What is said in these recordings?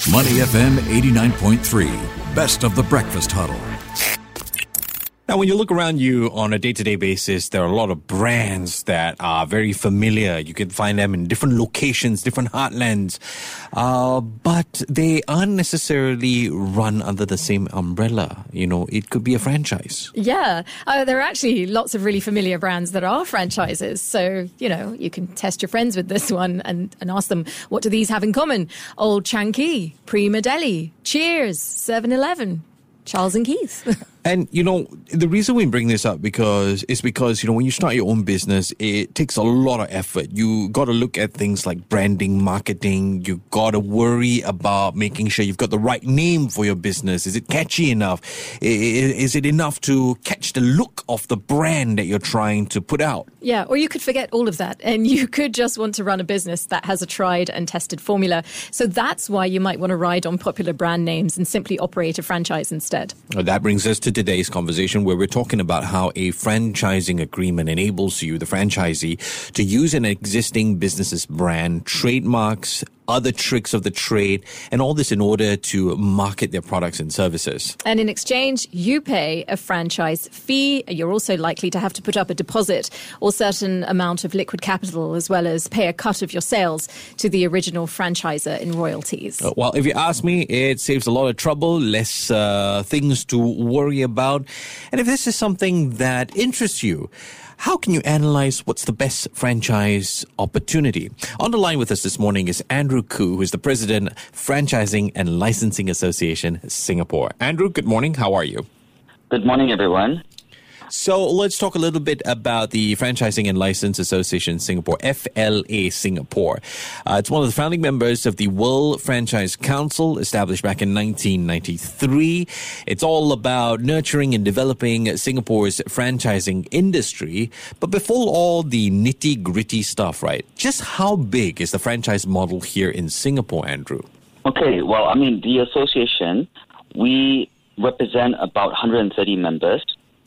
Money FM 89.3, best of the breakfast huddle. Now, when you look around you on a day-to-day basis, there are a lot of brands that are very familiar. You can find them in different locations, different heartlands, but they aren't necessarily run under the same umbrella. You know, it could be a franchise. Yeah, there are actually lots of really familiar brands that are franchises. So, you know, you can test your friends with this one and ask them, what do these have in common? Old Chang Kee, Prima Deli, Cheers, 7-Eleven, Charles and Keith. And, you know, the reason we bring this up is because, you know, when you start your own business, it takes a lot of effort. You got to look at things like branding, marketing. You got to worry about making sure you've got the right name for your business. Is it catchy enough? Is it enough to catch the look of the brand that you're trying to put out? Yeah, or you could forget all of that and you could just want to run a business that has a tried and tested formula. So that's why you might want to ride on popular brand names and simply operate a franchise instead. Well, that brings us to today's conversation where we're talking about how a franchising agreement enables you, the franchisee, to use an existing business's brand, trademarks, other tricks of the trade, and all this in order to market their products and services. And in exchange, you pay a franchise fee. You're also likely to have to put up a deposit or certain amount of liquid capital, as well as pay a cut of your sales to the original franchisor in royalties. Well, if you ask me, it saves a lot of trouble, less things to worry about. And if this is something that interests you, how can you analyze what's the best franchise opportunity? On the line with us this morning is Andrew Khoo, who is the President, Franchising and Licensing Association, Singapore. Andrew, good morning. How are you? Good morning, everyone. So let's talk a little bit about the Franchising and License Association Singapore, FLA Singapore. It's one of the founding members of the World Franchise Council, established back in 1993. It's all about nurturing and developing Singapore's franchising industry. But before all the nitty-gritty stuff, right, just how big is the franchise model here in Singapore, Andrew? Okay, well, I mean, the association, we represent about 130 members.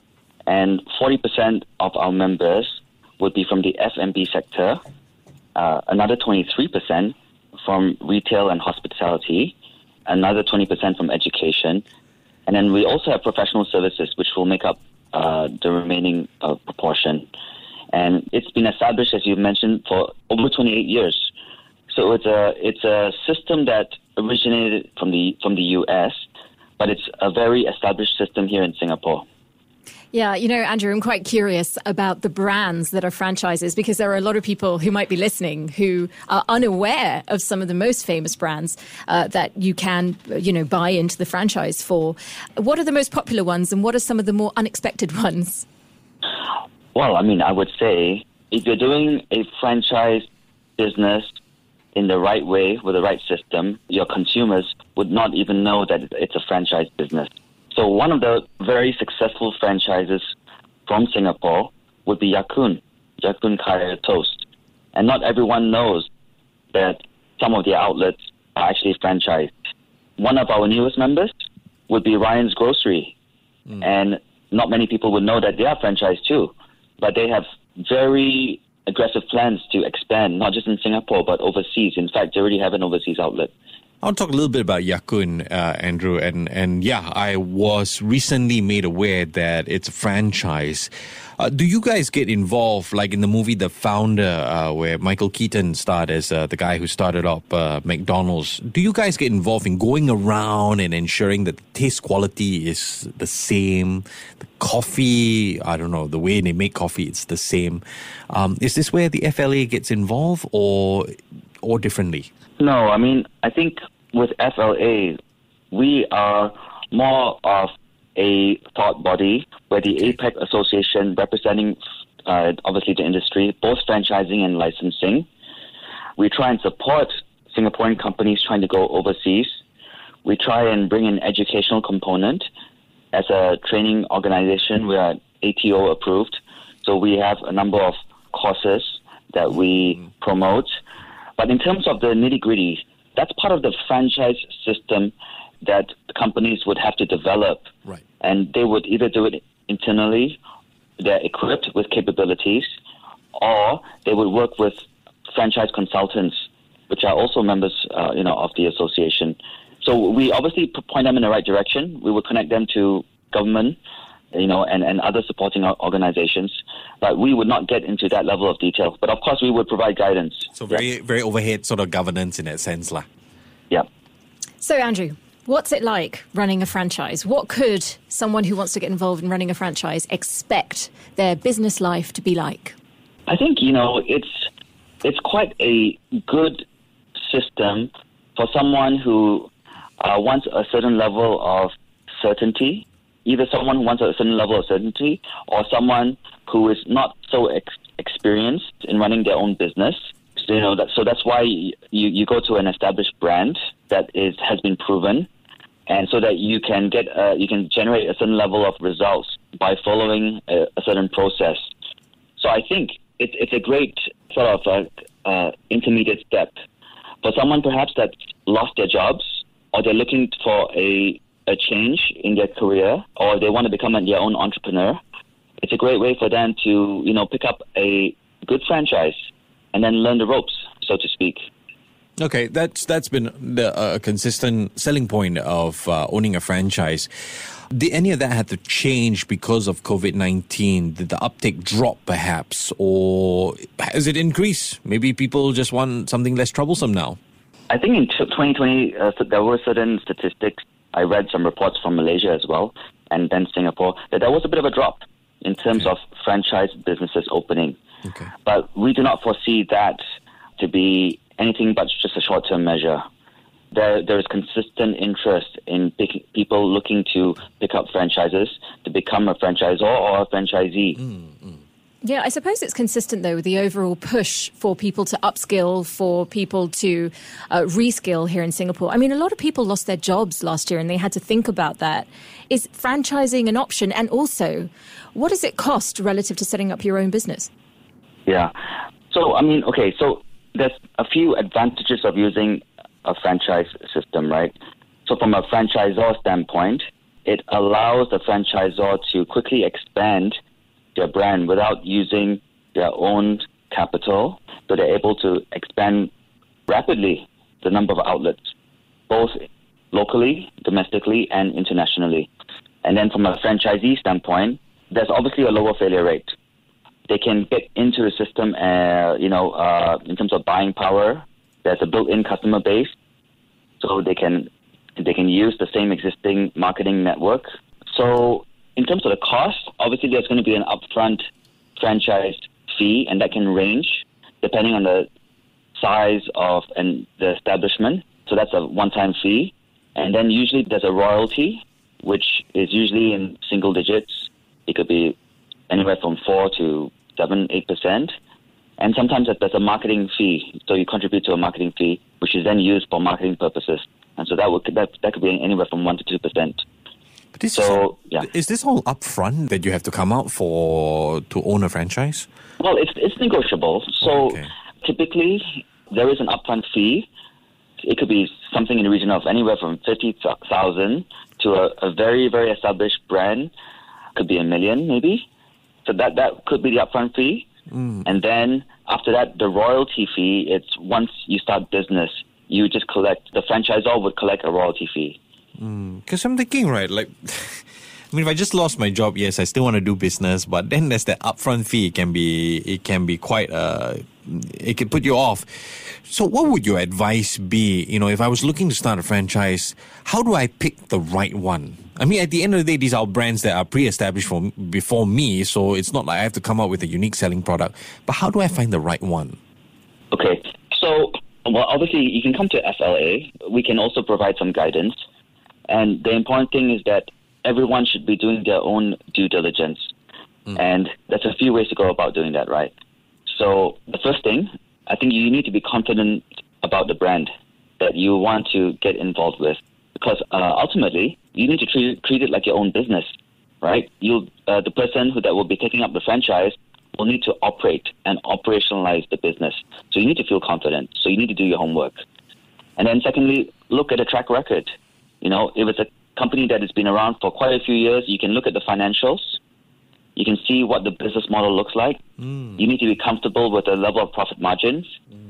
And 40% of our members would be from the F&B sector, another 23% from retail and hospitality, another 20% from education, and then we also have professional services, which will make up the remaining proportion. And it's been established, as you mentioned, for over 28 years. So it's a system that originated from the US, but it's a very established system here in Singapore. Yeah, you know, Andrew, I'm quite curious about the brands that are franchises because there are a lot of people who might be listening who are unaware of some of the most famous brands that you can, you know, buy into the franchise for. What are the most popular ones and what are some of the more unexpected ones? Well, I mean, I would say if you're doing a franchise business in the right way with the right system, your consumers would not even know that it's a franchise business. So one of the very successful franchises from Singapore would be Ya Kun Kaya Toast. And not everyone knows that some of their outlets are actually franchised. One of our newest members would be Ryan's Grocery. And not many people would know that they are franchised too. But they have very aggressive plans to expand, not just in Singapore, but overseas. In fact, they already have an overseas outlet. I want to talk a little bit about Ya Kun, Andrew, and yeah, I was recently made aware that it's a franchise. Do you guys get involved, like in the movie The Founder, where Michael Keaton starred as the guy who started up McDonald's? Do you guys get involved in going around and ensuring that the taste quality is the same? The coffee, I don't know, the way they make coffee, it's the same. Is this where the FLA gets involved or differently? No, I mean, I think with FLA, we are more of a thought body where the APEC Association representing, obviously, the industry, both franchising and licensing. We try and support Singaporean companies trying to go overseas. We try and bring an educational component. As a training organization, we are ATO approved. So we have a number of courses that we promote. But in terms of the nitty-gritty, that's part of the franchise system that companies would have to develop. Right. And they would either do it internally, they're equipped with capabilities, or they would work with franchise consultants, which are also members of the association. So we obviously point them in the right direction. We would connect them to government, and other supporting organizations. But we would not get into that level of detail. But of course, we would provide guidance. So very overhead sort of governance in that sense, lah. Yeah. So, Andrew, what's it like running a franchise? What could someone who wants to get involved in running a franchise expect their business life to be like? I think, it's quite a good system for someone who wants a certain level of certainty, either someone who wants a certain level of certainty or someone who is not so experienced in running their own business. So that's why you go to an established brand that has been proven, and so that you can generate a certain level of results by following a certain process. So I think it's a great sort of intermediate step for someone perhaps that's lost their jobs, or they're looking for a change in their career, or they want to become their own entrepreneur. It's a great way for them to pick up a good franchise and then learn the ropes, so to speak. Okay, that's been a consistent selling point of owning a franchise. Did any of that have to change because of COVID-19? Did the uptake drop perhaps, or has it increased? Maybe people just want something less troublesome now. I think in 2020, there were certain statistics. I read some reports from Malaysia as well, and then Singapore, that there was a bit of a drop in terms of franchise businesses opening. Okay. But we do not foresee that to be anything but just a short-term measure. There is consistent interest in people looking to pick up franchises, to become a franchisor or a franchisee. Yeah, I suppose it's consistent, though, with the overall push for people to upskill, for people to reskill here in Singapore. I mean, a lot of people lost their jobs last year and they had to think about that. Is franchising an option? And also, what does it cost relative to setting up your own business? Yeah. So, so there's a few advantages of using a franchise system, right? So from a franchisor standpoint, it allows the franchisor to quickly expand their brand without using their own capital. So they're able to expand rapidly the number of outlets, both locally, domestically, and internationally. And then from a franchisee standpoint, there's obviously a lower failure rate. They can get into the system, in terms of buying power. There's a built-in customer base, so they can use the same existing marketing network. So in terms of the cost, obviously there's going to be an upfront franchise fee, and that can range depending on the size and the establishment. So that's a one-time fee. And then usually there's a royalty, which is usually in single digits. It could be anywhere from 4 to 7, 8%. And sometimes there's a marketing fee. So you contribute to a marketing fee, which is then used for marketing purposes. And so that could be anywhere from 1 to 2%. But is this all upfront that you have to come out for to own a franchise? Well, it's negotiable. So typically there is an upfront fee. It could be something in the region of anywhere from 50,000 to a very, very established brand. Could be $1 million maybe. So that could be the upfront fee. And then after that, the royalty fee, it's once you start business, you just collect, the franchisor would collect a royalty fee. Because I'm thinking, right, like, if I just lost my job, yes, I still want to do business, but then there's that upfront fee. It can be quite, it can put you off. So what would your advice be? If I was looking to start a franchise, how do I pick the right one? I mean, at the end of the day, these are brands that are pre-established before me, so it's not like I have to come up with a unique selling product. But how do I find the right one? Okay, so, obviously, you can come to FLA. We can also provide some guidance. And the important thing is that everyone should be doing their own due diligence. And there's a few ways to go about doing that, right? So the first thing, I think you need to be confident about the brand that you want to get involved with. Because ultimately, you need to treat it like your own business, right? The person that will be taking up the franchise will need to operate and operationalize the business. So you need to feel confident. So you need to do your homework. And then secondly, look at the track record. If it's a company that has been around for quite a few years, you can look at the financials. You can see what the business model looks like. You need to be comfortable with the level of profit margins.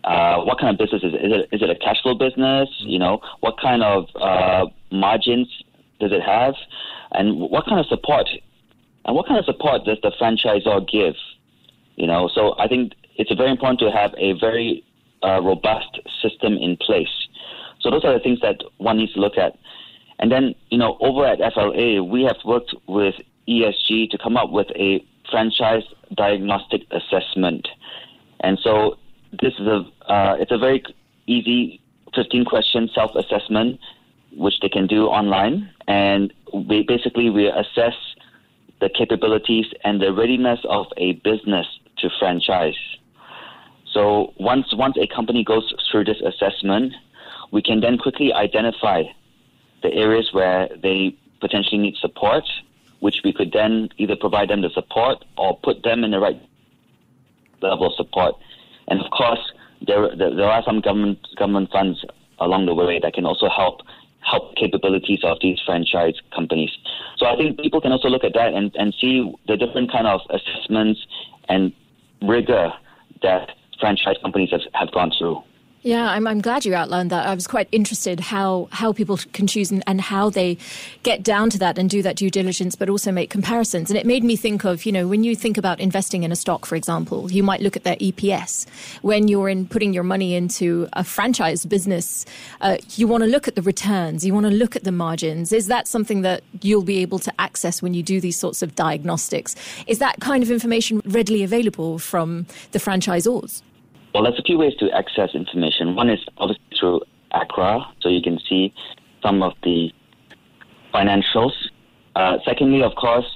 What kind of business is it? Is it a cash flow business? What kind of margins does it have? And what kind of support? And what kind of support does the franchisor give? So I think it's very important to have a very robust system in place. So those are the things that one needs to look at. And then, over at FLA, we have worked with ESG to come up with a franchise diagnostic assessment. And so this is it's a very easy 15-question self-assessment, which they can do online. And we assess the capabilities and the readiness of a business to franchise. So once a company goes through this assessment, we can then quickly identify the areas where they potentially need support, which we could then either provide them the support or put them in the right level of support. And of course, there are some government funds along the way that can also help capabilities of these franchise companies. So I think people can also look at that and see the different kind of assessments and rigor that franchise companies have gone through. Yeah, I'm glad you outlined that. I was quite interested how people can choose and how they get down to that and do that due diligence, but also make comparisons. And it made me think of, when you think about investing in a stock, for example, you might look at their EPS. When you're putting your money into a franchise business, you want to look at the returns. You want to look at the margins. Is that something that you'll be able to access when you do these sorts of diagnostics? Is that kind of information readily available from the franchisors? Well, there's a few ways to access information. One is obviously through ACRA, so you can see some of the financials. Secondly, of course,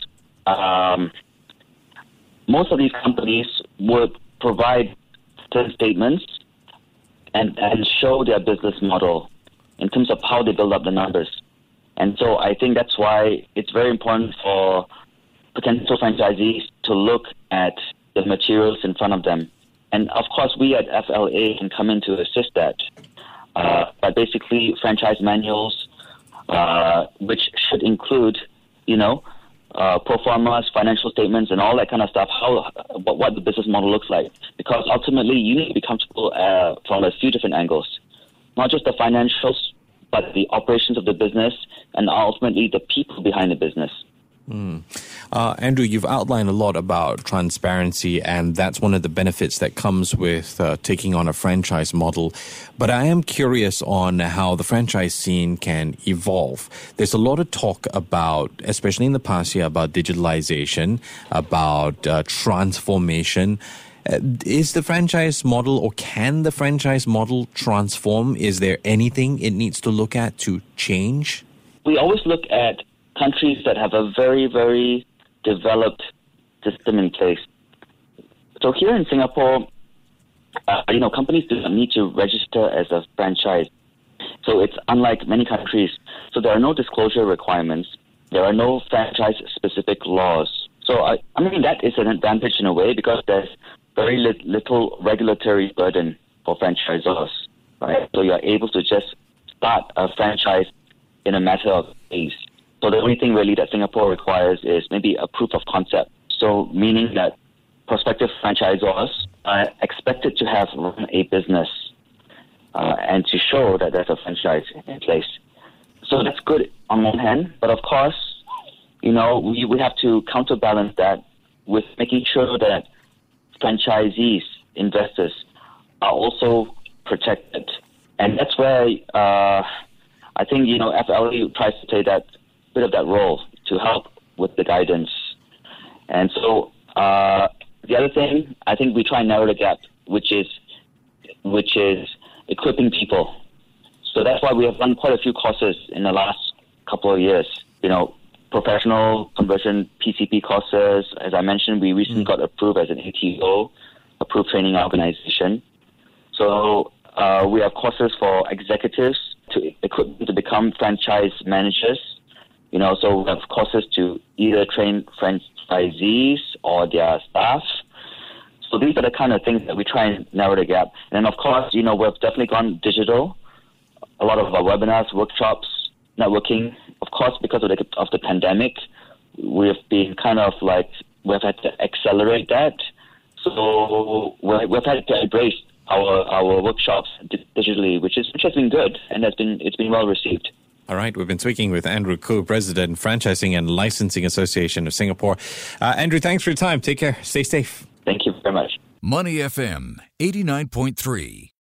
most of these companies would provide certain statements and show their business model in terms of how they build up the numbers. And so I think that's why it's very important for potential franchisees to look at the materials in front of them. And of course, we at FLA can come in to assist that. But basically, franchise manuals, which should include, pro formas, financial statements, and all that kind of stuff, what the business model looks like. Because ultimately, you need to be comfortable from a few different angles. Not just the financials, but the operations of the business, and ultimately the people behind the business. Andrew, you've outlined a lot about transparency, and that's one of the benefits that comes with taking on a franchise model. But I am curious on how the franchise scene can evolve. There's a lot of talk about, especially in the past year, about digitalization, about transformation. Is the franchise model, or can the franchise model transform? Is there anything it needs to look at to change? We always look at countries that have a very, very developed system in place. So here in Singapore, companies do not need to register as a franchise. So it's unlike many countries. So there are no disclosure requirements. There are no franchise-specific laws. So I mean, that is an advantage in a way because there's very little regulatory burden for franchisors, right? So you're able to just start a franchise in a matter of days. So the only thing really that Singapore requires is maybe a proof of concept. So meaning that prospective franchisors are expected to have run a business and to show that there's a franchise in place. So that's good on one hand, but of course, we have to counterbalance that with making sure that franchisees, investors, are also protected. And that's where I think, FLA tries to play that bit of that role to help with the guidance. And so the other thing, I think we try and narrow the gap, which is equipping people. So that's why we have run quite a few courses in the last couple of years. Professional conversion PCP courses. As I mentioned, we recently got approved as an ATO, approved training organization. So we have courses for executives to equip them to become franchise managers. So we have courses to either train franchisees or their staff. So these are the kind of things that we try and narrow the gap. And of course, we've definitely gone digital. A lot of our webinars, workshops, networking. Of course, because of the pandemic, we've been we've had to accelerate that. So we've had to embrace our workshops digitally, which has been good and it's been well received. All right, we've been speaking with Andrew Khoo, President, Franchising and Licensing Association of Singapore. Andrew, thanks for your time. Take care. Stay safe. Thank you very much. Money FM 89.3.